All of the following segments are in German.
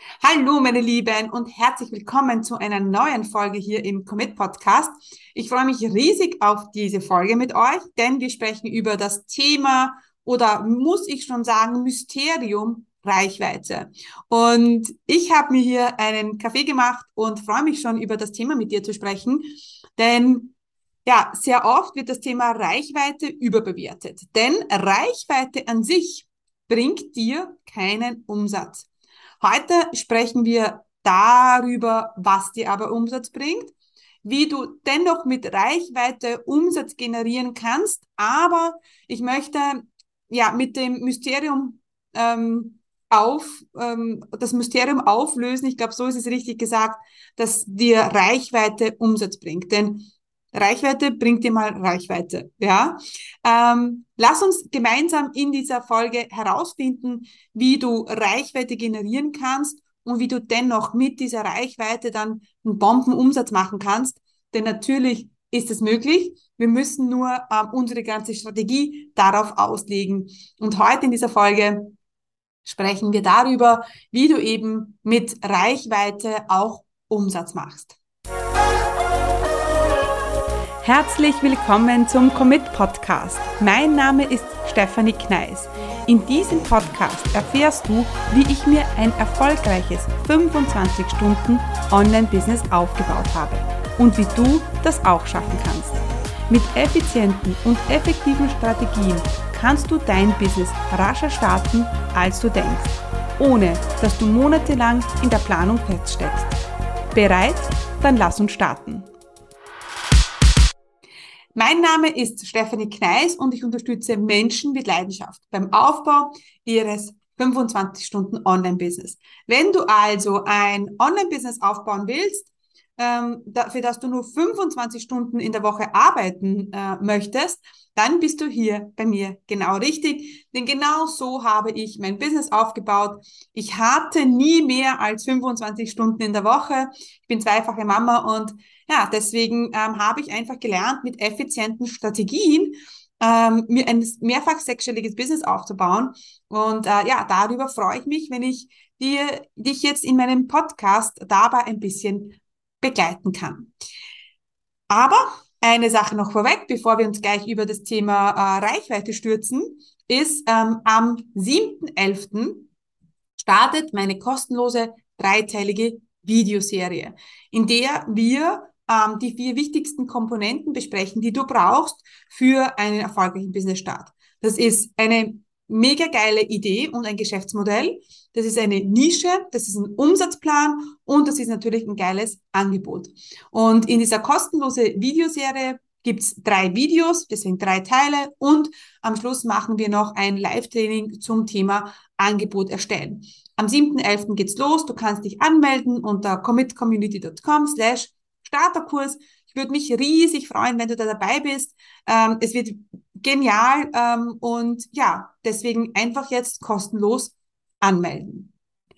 Hallo, meine Lieben, und herzlich willkommen zu einer neuen Folge hier im Commit Podcast. Ich freue mich riesig auf diese Folge mit euch, denn wir sprechen über das Thema oder muss ich schon sagen, Mysterium Reichweite. Und ich habe mir hier einen Kaffee gemacht und freue mich schon über das Thema mit dir zu sprechen, denn ja, sehr oft wird das Thema Reichweite überbewertet, denn Reichweite an sich bringt dir keinen Umsatz. Heute sprechen wir darüber, was dir aber Umsatz bringt, wie du dennoch mit Reichweite Umsatz generieren kannst, aber ich möchte ja mit dem Mysterium das Mysterium auflösen. Ich glaube, so ist es richtig gesagt, dass dir Reichweite Umsatz bringt. Denn Reichweite bringt dir mal Reichweite, ja. Lass uns gemeinsam in dieser Folge herausfinden, wie du Reichweite generieren kannst und wie du dennoch mit dieser Reichweite dann einen Bombenumsatz machen kannst. Denn natürlich ist es möglich. Wir müssen nur unsere ganze Strategie darauf auslegen. Und heute in dieser Folge sprechen wir darüber, wie du eben mit Reichweite auch Umsatz machst. Herzlich willkommen zum Commit Podcast. Mein Name ist Stefanie Kneis. In diesem Podcast erfährst du, wie ich mir ein erfolgreiches 25 Stunden Online-Business aufgebaut habe und wie du das auch schaffen kannst. Mit effizienten und effektiven Strategien kannst du dein Business rascher starten, als du denkst, ohne dass du monatelang in der Planung feststeckst. Bereit? Dann lass uns starten. Mein Name ist Stefanie Kneis und ich unterstütze Menschen mit Leidenschaft beim Aufbau ihres 25 Stunden Online-Business. Wenn du also ein Online-Business aufbauen willst, für das du nur 25 Stunden in der Woche arbeiten möchtest, dann bist du hier bei mir genau richtig. Denn genau so habe ich mein Business aufgebaut. Ich hatte nie mehr als 25 Stunden in der Woche. Ich bin zweifache Mama und ja, deswegen habe ich einfach gelernt, mit effizienten Strategien mir ein mehrfach sechsstelliges Business aufzubauen. Und ja, darüber freue ich mich, wenn ich dich jetzt in meinem Podcast dabei ein bisschen begleiten kann. Aber eine Sache noch vorweg, bevor wir uns gleich über das Thema Reichweite stürzen, ist am 7.11. startet meine kostenlose dreiteilige Videoserie, in der wir die 4 wichtigsten Komponenten besprechen, die du brauchst für einen erfolgreichen Business-Start. Das ist eine mega geile Idee und ein Geschäftsmodell. Das ist eine Nische, das ist ein Umsatzplan und das ist natürlich ein geiles Angebot. Und in dieser kostenlosen Videoserie gibt's 3 Videos, deswegen 3 Teile und am Schluss machen wir noch ein Live-Training zum Thema Angebot erstellen. Am 7.11. geht's los. Du kannst dich anmelden unter commitcommunity.com/Starterkurs. Ich würde mich riesig freuen, wenn du da dabei bist. Es wird genial und ja, deswegen einfach jetzt kostenlos anmelden.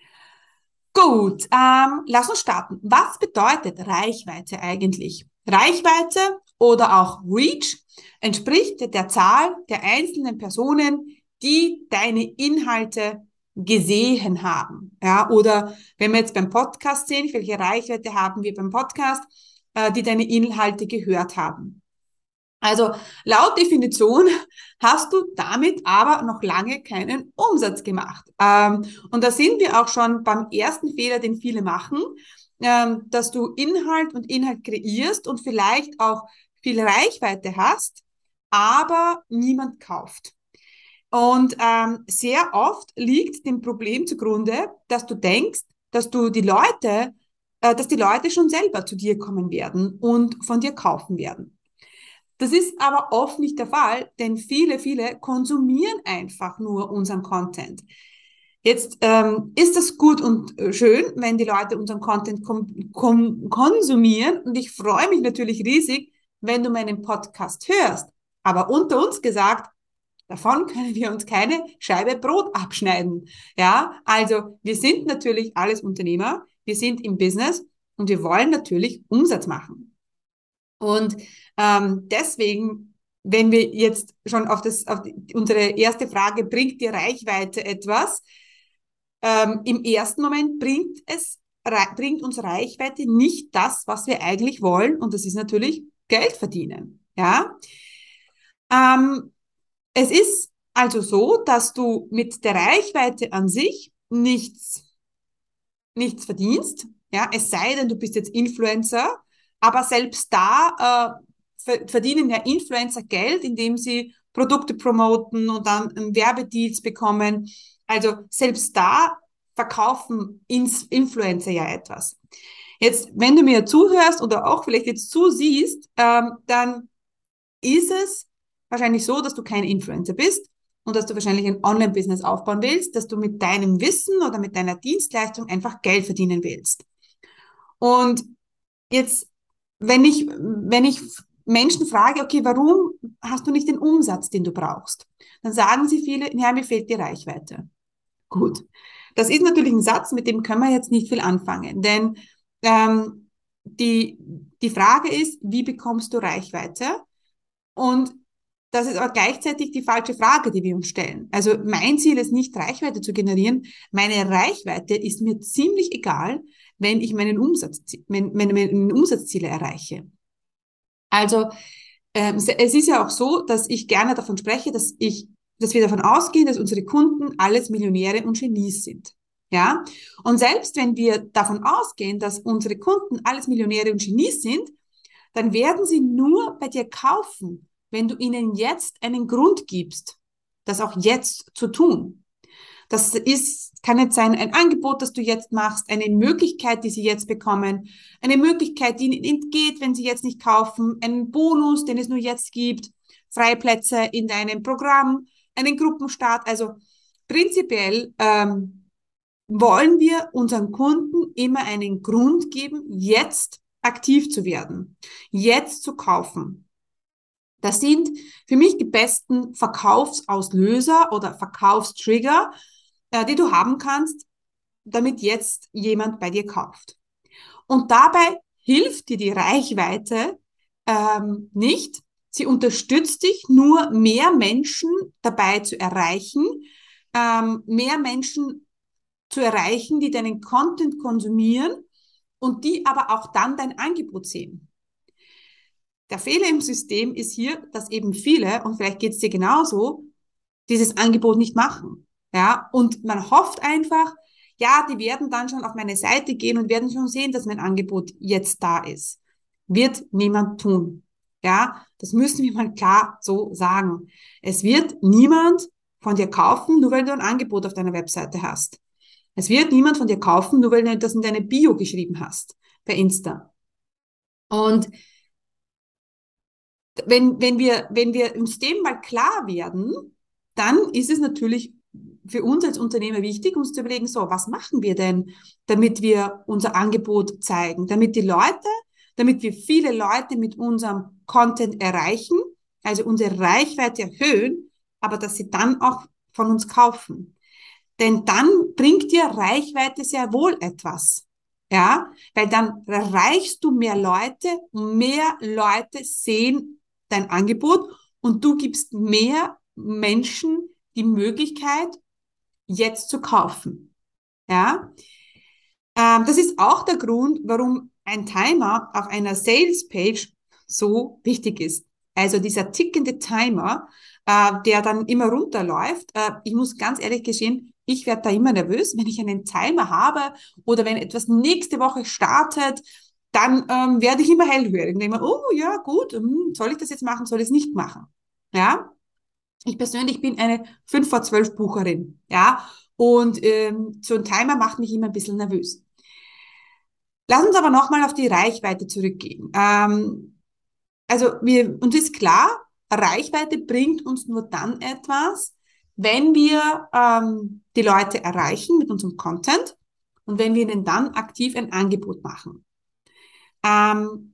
Gut, lass uns starten. Was bedeutet Reichweite eigentlich? Reichweite oder auch Reach entspricht der Zahl der einzelnen Personen, die deine Inhalte gesehen haben. Ja, oder wenn wir jetzt beim Podcast sehen, welche Reichweite haben wir beim Podcast, die deine Inhalte gehört haben. Also laut Definition hast du damit aber noch lange keinen Umsatz gemacht. Und da sind wir auch schon beim ersten Fehler, den viele machen, dass du Inhalt und Inhalt kreierst und vielleicht auch viel Reichweite hast, aber niemand kauft. Und sehr oft liegt dem Problem zugrunde, dass du denkst, dass die Leute schon selber zu dir kommen werden und von dir kaufen werden. Das ist aber oft nicht der Fall, denn viele konsumieren einfach nur unseren Content. Jetzt ist das gut und schön, wenn die Leute unseren Content konsumieren und ich freue mich natürlich riesig, wenn du meinen Podcast hörst. Aber unter uns gesagt, davon können wir uns keine Scheibe Brot abschneiden. Ja, also wir sind natürlich alles Unternehmer, wir sind im Business und wir wollen natürlich Umsatz machen. Und deswegen, wenn wir jetzt schon auf unsere erste Frage, bringt dir Reichweite etwas? im ersten Moment bringt uns Reichweite nicht das, was wir eigentlich wollen. Und das ist natürlich Geld verdienen. Ja. Ähm, Es ist also so, dass du mit der Reichweite an sich nichts verdienst. Ja, es sei denn, du bist jetzt Influencer, aber selbst da verdienen ja Influencer Geld, indem sie Produkte promoten und dann Werbedeals bekommen. Also selbst da verkaufen Influencer ja etwas. Jetzt, wenn du mir zuhörst oder auch vielleicht jetzt zusiehst, dann ist es wahrscheinlich so, dass du kein Influencer bist und dass du wahrscheinlich ein Online-Business aufbauen willst, dass du mit deinem Wissen oder mit deiner Dienstleistung einfach Geld verdienen willst. Und jetzt, wenn ich Menschen frage, okay, warum hast du nicht den Umsatz, den du brauchst? Dann sagen sie viele, ja, mir fehlt die Reichweite. Gut. Das ist natürlich ein Satz, mit dem können wir jetzt nicht viel anfangen, denn ähm, die, die Frage ist, wie bekommst du Reichweite? Und das ist aber gleichzeitig die falsche Frage, die wir uns stellen. Also mein Ziel ist nicht, Reichweite zu generieren. Meine Reichweite ist mir ziemlich egal, wenn ich meine Umsatzziele erreiche. Also es ist ja auch so, dass ich gerne davon spreche, dass wir davon ausgehen, dass unsere Kunden alles Millionäre und Genies sind. Ja? Und selbst wenn wir davon ausgehen, dass unsere Kunden alles Millionäre und Genies sind, dann werden sie nur bei dir kaufen, wenn du ihnen jetzt einen Grund gibst, das auch jetzt zu tun. Kann jetzt sein, ein Angebot, das du jetzt machst, eine Möglichkeit, die sie jetzt bekommen, eine Möglichkeit, die ihnen entgeht, wenn sie jetzt nicht kaufen, einen Bonus, den es nur jetzt gibt, Freiplätze in deinem Programm, einen Gruppenstart. Also prinzipiell wollen wir unseren Kunden immer einen Grund geben, jetzt aktiv zu werden, jetzt zu kaufen. Das sind für mich die besten Verkaufsauslöser oder Verkaufstrigger, die du haben kannst, damit jetzt jemand bei dir kauft. Und dabei hilft dir die Reichweite nicht. Sie unterstützt dich nur, mehr Menschen dabei zu erreichen, mehr Menschen zu erreichen, die deinen Content konsumieren und die aber auch dann dein Angebot sehen. Der Fehler im System ist hier, dass eben viele, und vielleicht geht es dir genauso, dieses Angebot nicht machen. Ja, und man hofft einfach, ja, die werden dann schon auf meine Seite gehen und werden schon sehen, dass mein Angebot jetzt da ist. Wird niemand tun. Ja, das müssen wir mal klar so sagen. Es wird niemand von dir kaufen, nur weil du ein Angebot auf deiner Webseite hast. Es wird niemand von dir kaufen, nur weil du das in deine Bio geschrieben hast, bei Insta. Und wenn wir uns dem mal klar werden, dann ist es natürlich für uns als Unternehmer wichtig, uns zu überlegen, so, was machen wir denn, damit wir unser Angebot zeigen, damit wir viele Leute mit unserem Content erreichen, also unsere Reichweite erhöhen, aber dass sie dann auch von uns kaufen. Denn dann bringt dir Reichweite sehr wohl etwas. Ja, weil dann erreichst du mehr Leute sehen dein Angebot und du gibst mehr Menschen die Möglichkeit, jetzt zu kaufen. Ja, das ist auch der Grund, warum ein Timer auf einer Sales-Page so wichtig ist. Also dieser tickende Timer, der dann immer runterläuft. Ich muss ganz ehrlich gestehen, ich werde da immer nervös, wenn ich einen Timer habe oder wenn etwas nächste Woche startet, dann werde ich immer hellhörig und denke mir, oh ja, gut, soll ich das jetzt machen, soll ich es nicht machen? Ja, ich persönlich bin eine 5 vor 12 Bucherin, ja, und so ein Timer macht mich immer ein bisschen nervös. Lass uns aber nochmal auf die Reichweite zurückgehen. Also uns ist klar, Reichweite bringt uns nur dann etwas, wenn wir die Leute erreichen mit unserem Content und wenn wir ihnen dann aktiv ein Angebot machen. Ähm,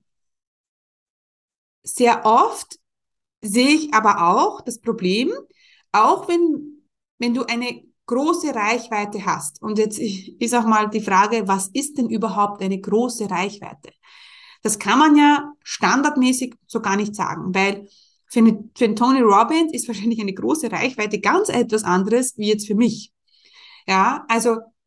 Sehr oft sehe ich aber auch das Problem, auch wenn du eine große Reichweite hast. Und jetzt ist auch mal die Frage, was ist denn überhaupt eine große Reichweite? Das kann man ja standardmäßig so gar nicht sagen, weil für einen Tony Robbins ist wahrscheinlich eine große Reichweite ganz etwas anderes wie jetzt für mich. Ja, also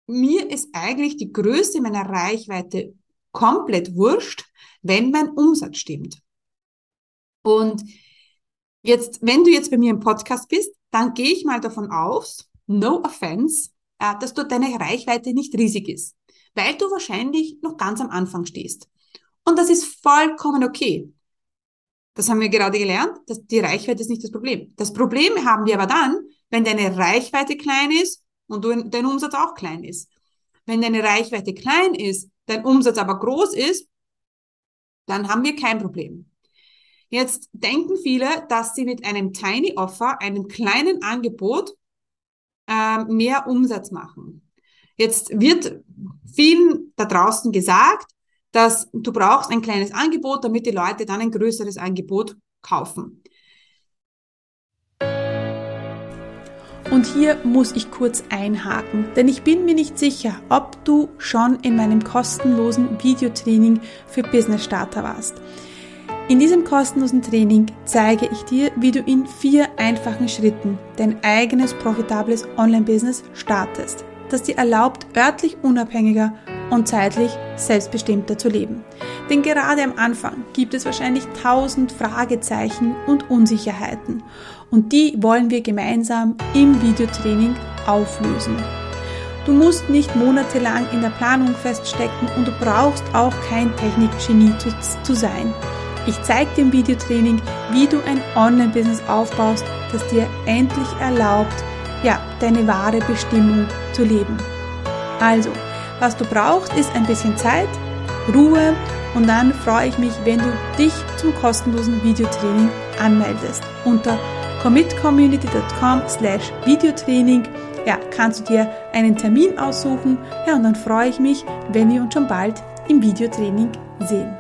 mir ist eigentlich die Größe meiner Reichweite komplett wurscht, wenn mein Umsatz stimmt. Und jetzt, wenn du jetzt bei mir im Podcast bist, dann gehe ich mal davon aus, no offense, dass dort deine Reichweite nicht riesig ist, weil du wahrscheinlich noch ganz am Anfang stehst. Und das ist vollkommen okay. Das haben wir gerade gelernt, dass die Reichweite ist nicht das Problem. Das Problem haben wir aber dann, wenn deine Reichweite klein ist und dein Umsatz auch klein ist. Wenn deine Reichweite klein ist, dein Umsatz aber groß ist, dann haben wir kein Problem. Jetzt denken viele, dass sie mit einem Tiny Offer, einem kleinen Angebot, mehr Umsatz machen. Jetzt wird vielen da draußen gesagt, dass du brauchst ein kleines Angebot, damit die Leute dann ein größeres Angebot kaufen. Und hier muss ich kurz einhaken, denn ich bin mir nicht sicher, ob du schon in meinem kostenlosen Videotraining für Business Starter warst. In diesem kostenlosen Training zeige ich dir, wie du in 4 einfachen Schritten dein eigenes profitables Online-Business startest, das dir erlaubt, örtlich unabhängiger und zeitlich selbstbestimmter zu leben. Denn gerade am Anfang gibt es wahrscheinlich 1000 Fragezeichen und Unsicherheiten und die wollen wir gemeinsam im Videotraining auflösen. Du musst nicht monatelang in der Planung feststecken und du brauchst auch kein Technikgenie zu sein. Ich zeige dir im Videotraining, wie du ein Online-Business aufbaust, das dir endlich erlaubt, deine wahre Bestimmung zu leben. Also, was du brauchst, ist ein bisschen Zeit, Ruhe und dann freue ich mich, wenn du dich zum kostenlosen Videotraining anmeldest. Unter commitcommunity.com/Videotraining kannst du dir einen Termin aussuchen und dann freue ich mich, wenn wir uns schon bald im Videotraining sehen.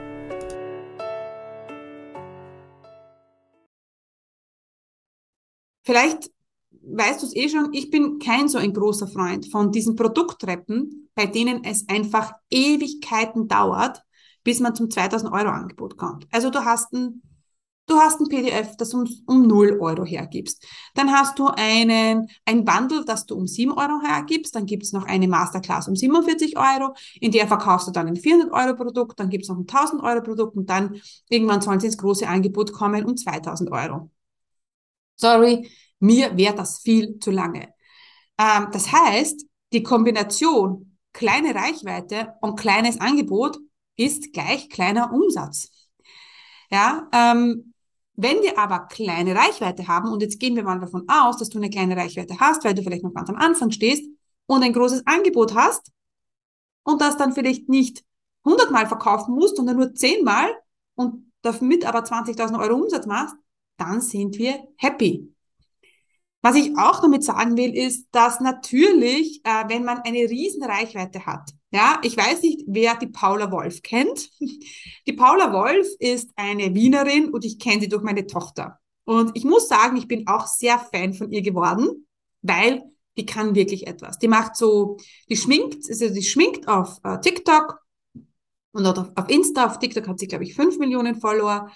Vielleicht weißt du es eh schon, ich bin kein so ein großer Freund von diesen Produkttreppen, bei denen es einfach Ewigkeiten dauert, bis man zum 2000 Euro Angebot kommt. Also du hast ein PDF, das um 0 Euro hergibst. Dann hast du ein Bundle, das du um 7 Euro hergibst. Dann gibt's noch eine Masterclass um 47 Euro. In der verkaufst du dann ein 400 Euro Produkt. Dann gibt's noch ein 1000 Euro Produkt. Und dann irgendwann sollen sie ins große Angebot kommen um 2000 Euro. Sorry, mir wäre das viel zu lange. Das heißt, die Kombination kleine Reichweite und kleines Angebot ist gleich kleiner Umsatz. Ja, wenn wir aber kleine Reichweite haben, und jetzt gehen wir mal davon aus, dass du eine kleine Reichweite hast, weil du vielleicht noch ganz am Anfang stehst und ein großes Angebot hast und das dann vielleicht nicht 100 Mal verkaufen musst, sondern nur 10 Mal und damit aber 20.000 Euro Umsatz machst, dann sind wir happy. Was ich auch damit sagen will, ist, dass natürlich, wenn man eine riesen Reichweite hat, ich weiß nicht, wer die Paula Wolf kennt. Die Paula Wolf ist eine Wienerin und ich kenne sie durch meine Tochter. Und ich muss sagen, ich bin auch sehr Fan von ihr geworden, weil die kann wirklich etwas. Die schminkt auf TikTok und auf Insta. Auf TikTok hat sie, glaube ich, 5 Millionen Follower.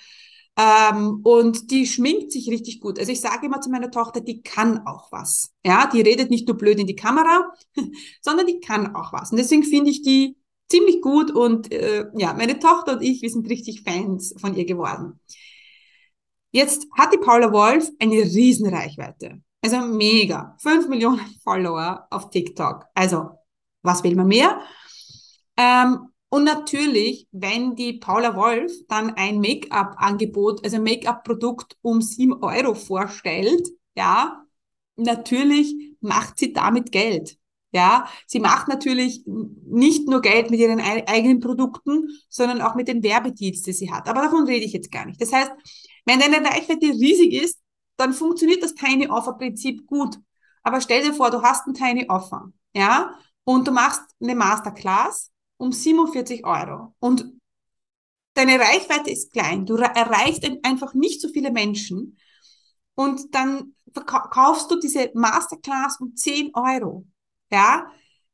Und die schminkt sich richtig gut. Also ich sage immer zu meiner Tochter, die kann auch was. Ja, die redet nicht nur blöd in die Kamera, sondern die kann auch was. Und deswegen finde ich die ziemlich gut und meine Tochter und ich, wir sind richtig Fans von ihr geworden. Jetzt hat die Paula Wolf eine riesen Reichweite. Also mega. 5 Millionen Follower auf TikTok. Also, was will man mehr? Und natürlich, wenn die Paula Wolf dann ein Make-up-Angebot, also ein Make-up-Produkt um 7 Euro vorstellt, natürlich macht sie damit Geld. Ja, sie macht natürlich nicht nur Geld mit ihren eigenen Produkten, sondern auch mit den Werbedeals, die sie hat. Aber davon rede ich jetzt gar nicht. Das heißt, wenn deine Reichweite riesig ist, dann funktioniert das Tiny Offer Prinzip gut. Aber stell dir vor, du hast ein Tiny Offer, und du machst eine Masterclass um 47 Euro. Und deine Reichweite ist klein. Du erreichst einfach nicht so viele Menschen. Und dann kaufst du diese Masterclass um 10 Euro. Ja,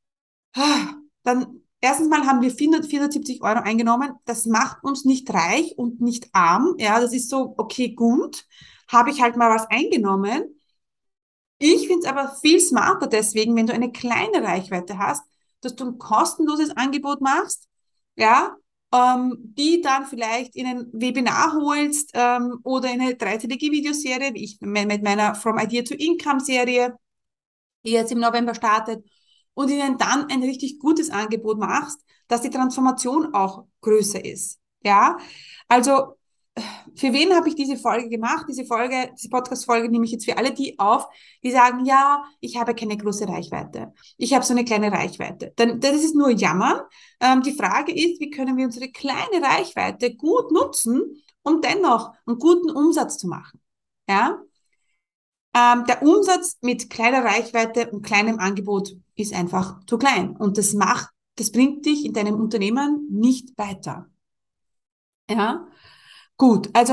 dann erstens mal haben wir 470 Euro eingenommen. Das macht uns nicht reich und nicht arm. Ja, das ist so, okay, gut, habe ich halt mal was eingenommen. Ich finde es aber viel smarter deswegen, wenn du eine kleine Reichweite hast, dass du ein kostenloses Angebot machst, ja, die dann vielleicht in ein Webinar holst oder in eine dreiteilige Videoserie, wie ich mit meiner From Idea to Income Serie, die jetzt im November startet, und ihnen dann ein richtig gutes Angebot machst, dass die Transformation auch größer ist. Ja, also für wen habe ich diese Folge gemacht? Diese Podcast-Folge nehme ich jetzt für alle die auf, die sagen, ja, ich habe keine große Reichweite. Ich habe so eine kleine Reichweite. Dann, das ist nur Jammern. Die Frage ist, wie können wir unsere kleine Reichweite gut nutzen, um dennoch einen guten Umsatz zu machen? Ja? Der Umsatz mit kleiner Reichweite und kleinem Angebot ist einfach zu klein. Und das bringt dich in deinem Unternehmen nicht weiter. Ja? Gut, also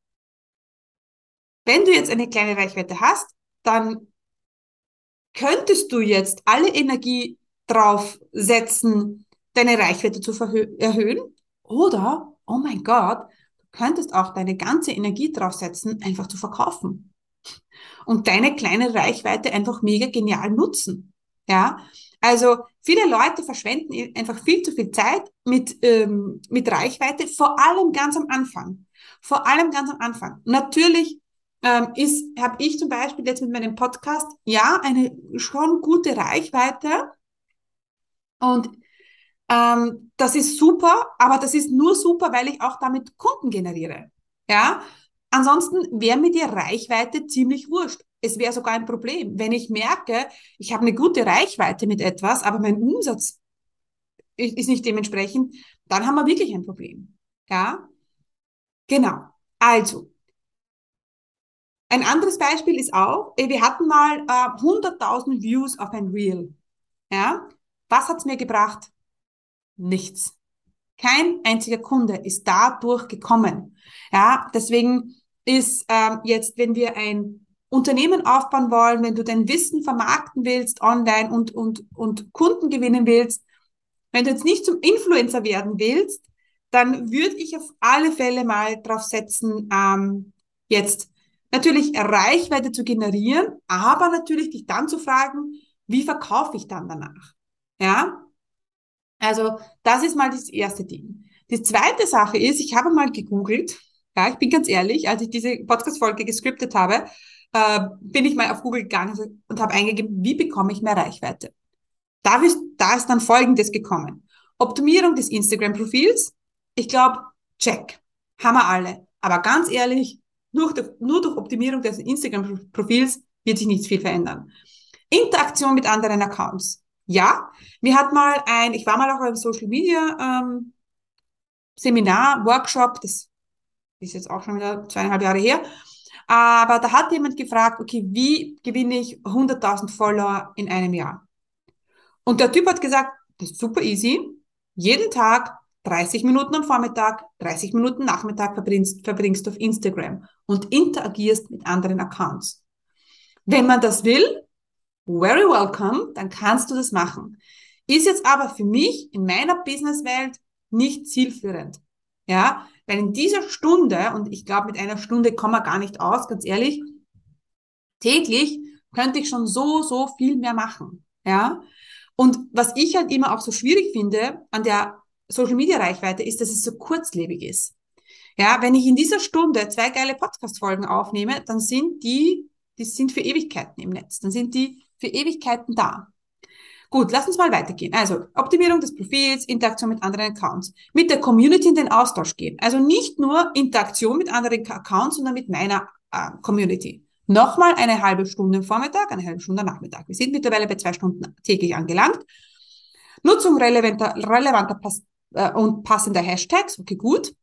wenn du jetzt eine kleine Reichweite hast, dann könntest du jetzt alle Energie drauf setzen, deine Reichweite zu erhöhen. Oder, oh mein Gott, du könntest auch deine ganze Energie drauf setzen, einfach zu verkaufen. Und deine kleine Reichweite einfach mega genial nutzen. Ja, also viele Leute verschwenden einfach viel zu viel Zeit mit Reichweite, vor allem ganz am Anfang. Vor allem ganz am Anfang. Natürlich habe ich zum Beispiel jetzt mit meinem Podcast ja eine schon gute Reichweite und das ist super, aber das ist nur super, weil ich auch damit Kunden generiere. Ja, ansonsten wäre mir die Reichweite ziemlich wurscht. Es wäre sogar ein Problem, wenn ich merke, ich habe eine gute Reichweite mit etwas, aber mein Umsatz ist nicht dementsprechend, dann haben wir wirklich ein Problem. Ja, genau. Also, ein anderes Beispiel ist auch, wir hatten mal 100.000 Views auf ein Reel. Ja, was hat's mir gebracht? Nichts. Kein einziger Kunde ist dadurch gekommen. Ja, deswegen ist jetzt, wenn wir ein Unternehmen aufbauen wollen, wenn du dein Wissen vermarkten willst online und Kunden gewinnen willst, wenn du jetzt nicht zum Influencer werden willst, dann würde ich auf alle Fälle mal drauf setzen, jetzt natürlich Reichweite zu generieren, aber natürlich dich dann zu fragen, wie verkaufe ich dann danach? Ja, also das ist mal das erste Ding. Die zweite Sache ist, ich habe mal gegoogelt, ja, ich bin ganz ehrlich, als ich diese Podcast-Folge gescriptet habe, bin ich mal auf Google gegangen und habe eingegeben, wie bekomme ich mehr Reichweite? Da ist dann Folgendes gekommen. Optimierung des Instagram-Profils. Ich glaube, check. Haben wir alle. Aber ganz ehrlich, nur durch Optimierung des Instagram-Profils wird sich nichts viel verändern. Interaktion mit anderen Accounts. Ja, ich war mal auch beim Social Media Seminar, Workshop, das ist jetzt auch schon wieder 2,5 Jahre her. Aber da hat jemand gefragt, okay, wie gewinne ich 100.000 Follower in einem Jahr? Und der Typ hat gesagt, das ist super easy. Jeden Tag 30 Minuten am Vormittag, 30 Minuten Nachmittag verbringst du auf Instagram und interagierst mit anderen Accounts. Wenn man das will, very welcome, dann kannst du das machen. Ist jetzt aber für mich in meiner Businesswelt nicht zielführend. Ja, weil in dieser Stunde, und ich glaube, mit einer Stunde kommen wir gar nicht aus, ganz ehrlich, täglich könnte ich schon so viel mehr machen. Ja, und was ich halt immer auch so schwierig finde an der Social Media Reichweite ist, dass es so kurzlebig ist. Ja, wenn ich in dieser Stunde 2 geile Podcast-Folgen aufnehme, dann sind die sind für Ewigkeiten im Netz. Dann sind die für Ewigkeiten da. Gut, lass uns mal weitergehen. Also, Optimierung des Profils, Interaktion mit anderen Accounts. Mit der Community in den Austausch gehen. Also nicht nur Interaktion mit anderen Accounts, sondern mit meiner Community. Nochmal eine halbe Stunde am Vormittag, eine halbe Stunde am Nachmittag. Wir sind mittlerweile bei 2 Stunden täglich angelangt. Nutzung relevanter und passender Hashtags. Okay, gut.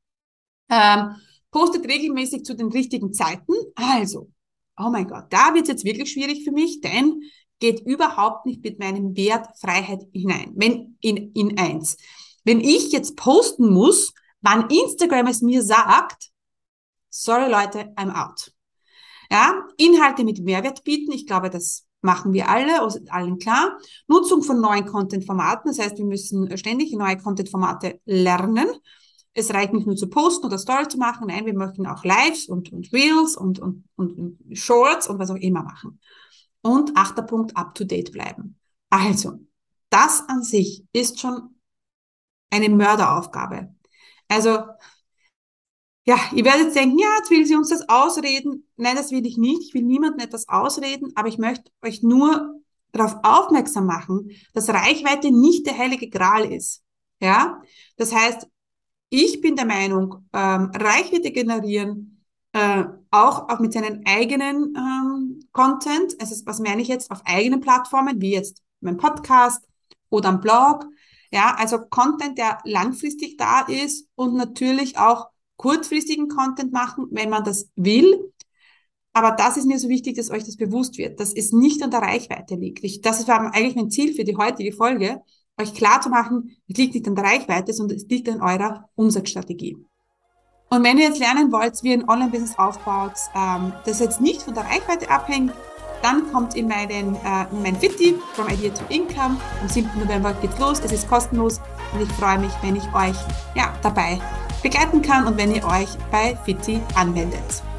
Postet regelmäßig zu den richtigen Zeiten. Also, oh mein Gott, da wird es jetzt wirklich schwierig für mich, denn geht überhaupt nicht mit meinem Wert Freiheit hinein. Wenn in eins. Wenn ich jetzt posten muss, wann Instagram es mir sagt, sorry Leute, I'm out. Ja, Inhalte mit Mehrwert bieten, ich glaube, das machen wir alle, also allen klar. Nutzung von neuen Content-Formaten, das heißt, wir müssen ständig neue Content-Formate lernen. Es reicht nicht nur zu posten oder Story zu machen, nein, wir möchten auch Lives und Reels und Shorts und was auch immer machen. Und 8. Punkt, up-to-date bleiben. Also, das an sich ist schon eine Mörderaufgabe. Also, ja, ihr werdet jetzt denken, ja, jetzt will sie uns das ausreden. Nein, das will ich nicht. Ich will niemandem etwas ausreden, aber ich möchte euch nur darauf aufmerksam machen, dass Reichweite nicht der heilige Gral ist. Ja, das heißt, ich bin der Meinung, Reichweite generieren, auch mit seinen eigenen Content, also was meine ich jetzt, auf eigenen Plattformen, wie jetzt mein Podcast oder ein Blog, ja, also Content, der langfristig da ist und natürlich auch kurzfristigen Content machen, wenn man das will. Aber das ist mir so wichtig, dass euch das bewusst wird, dass es nicht an der Reichweite liegt. Das war eigentlich mein Ziel für die heutige Folge, euch klar zu machen, es liegt nicht an der Reichweite, sondern es liegt an eurer Umsatzstrategie. Und wenn ihr jetzt lernen wollt, wie ihr ein Online-Business aufbaut, das jetzt nicht von der Reichweite abhängt, dann kommt in mein Fitti, From Idea to Income. Am 7. November geht's los, es ist kostenlos und ich freue mich, wenn ich euch dabei begleiten kann und wenn ihr euch bei Fitti anmeldet.